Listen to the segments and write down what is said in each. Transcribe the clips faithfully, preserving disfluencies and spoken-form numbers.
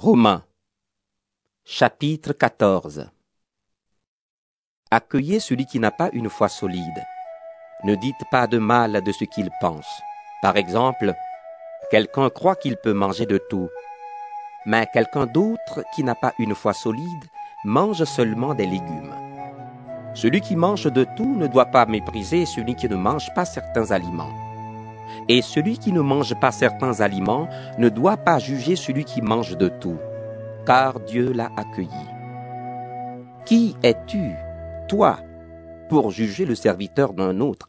Romains, chapitre quatorze. Accueillez celui qui n'a pas une foi solide. Ne dites pas de mal de ce qu'il pense. Par exemple, quelqu'un croit qu'il peut manger de tout, mais quelqu'un d'autre qui n'a pas une foi solide mange seulement des légumes. Celui qui mange de tout ne doit pas mépriser celui qui ne mange pas certains aliments. Et celui qui ne mange pas certains aliments ne doit pas juger celui qui mange de tout, car Dieu l'a accueilli. Qui es-tu, toi, pour juger le serviteur d'un autre?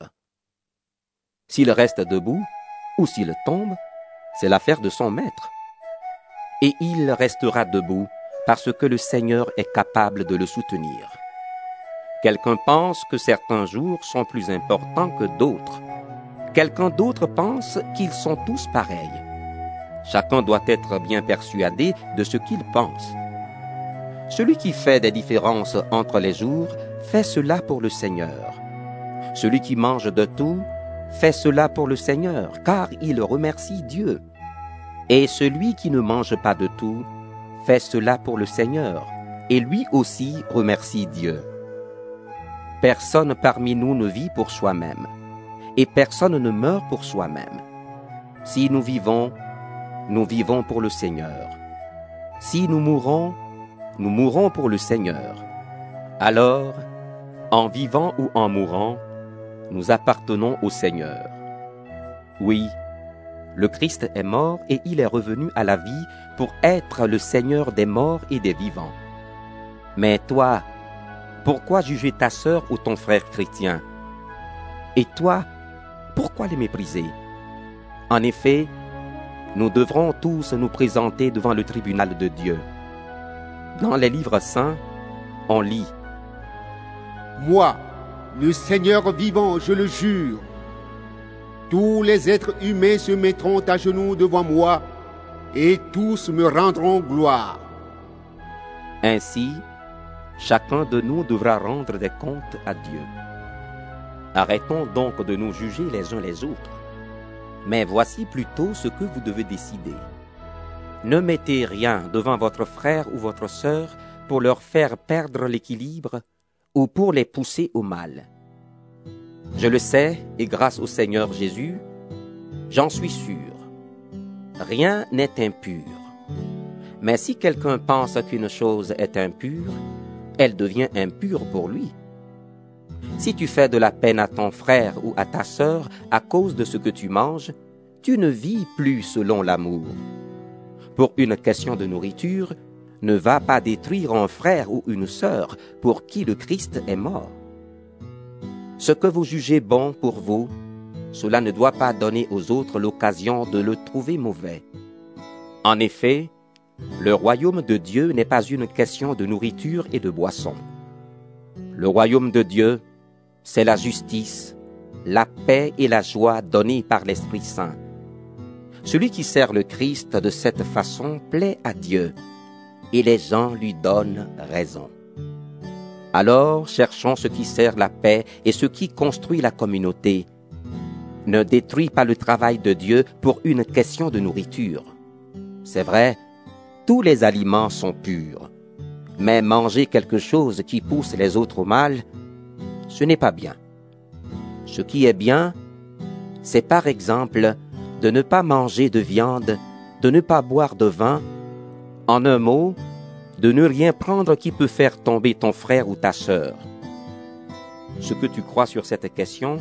S'il reste debout ou s'il tombe, c'est l'affaire de son maître. Et il restera debout parce que le Seigneur est capable de le soutenir. Quelqu'un pense que certains jours sont plus importants que d'autres. Quelqu'un d'autre pense qu'ils sont tous pareils. Chacun doit être bien persuadé de ce qu'il pense. Celui qui fait des différences entre les jours fait cela pour le Seigneur. Celui qui mange de tout fait cela pour le Seigneur, car il remercie Dieu. Et celui qui ne mange pas de tout fait cela pour le Seigneur, et lui aussi remercie Dieu. Personne parmi nous ne vit pour soi-même, et personne ne meurt pour soi-même. Si nous vivons, nous vivons pour le Seigneur. Si nous mourons, nous mourons pour le Seigneur. Alors, en vivant ou en mourant, nous appartenons au Seigneur. Oui, le Christ est mort et il est revenu à la vie pour être le Seigneur des morts et des vivants. Mais toi, pourquoi juger ta sœur ou ton frère chrétien? Et toi, pourquoi les mépriser? En effet, nous devrons tous nous présenter devant le tribunal de Dieu. Dans les livres saints, on lit: Moi, le Seigneur vivant, je le jure, tous les êtres humains se mettront à genoux devant moi, et tous me rendront gloire. Ainsi, chacun de nous devra rendre des comptes à Dieu. Arrêtons donc de nous juger les uns les autres. Mais voici plutôt ce que vous devez décider. Ne mettez rien devant votre frère ou votre sœur pour leur faire perdre l'équilibre ou pour les pousser au mal. Je le sais, et grâce au Seigneur Jésus, j'en suis sûr. Rien n'est impur. Mais si quelqu'un pense qu'une chose est impure, elle devient impure pour lui. Si tu fais de la peine à ton frère ou à ta sœur à cause de ce que tu manges, tu ne vis plus selon l'amour. Pour une question de nourriture, ne va pas détruire un frère ou une sœur pour qui le Christ est mort. Ce que vous jugez bon pour vous, cela ne doit pas donner aux autres l'occasion de le trouver mauvais. En effet, le royaume de Dieu n'est pas une question de nourriture et de boisson. Le royaume de Dieu, c'est la justice, la paix et la joie données par l'Esprit Saint. Celui qui sert le Christ de cette façon plaît à Dieu, et les gens lui donnent raison. Alors, cherchons ce qui sert la paix et ce qui construit la communauté. Ne détruis pas le travail de Dieu pour une question de nourriture. C'est vrai, tous les aliments sont purs, mais manger quelque chose qui pousse les autres au mal, ce n'est pas bien. Ce qui est bien, c'est par exemple de ne pas manger de viande, de ne pas boire de vin, en un mot, de ne rien prendre qui peut faire tomber ton frère ou ta sœur. Ce que tu crois sur cette question,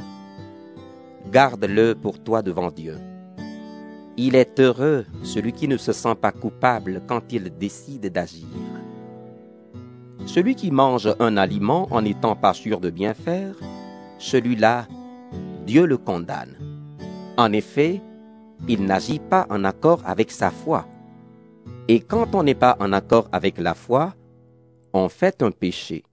garde-le pour toi devant Dieu. Il est heureux celui qui ne se sent pas coupable quand il décide d'agir. Celui qui mange un aliment en n'étant pas sûr de bien faire, celui-là, Dieu le condamne. En effet, il n'agit pas en accord avec sa foi. Et quand on n'est pas en accord avec la foi, on fait un péché.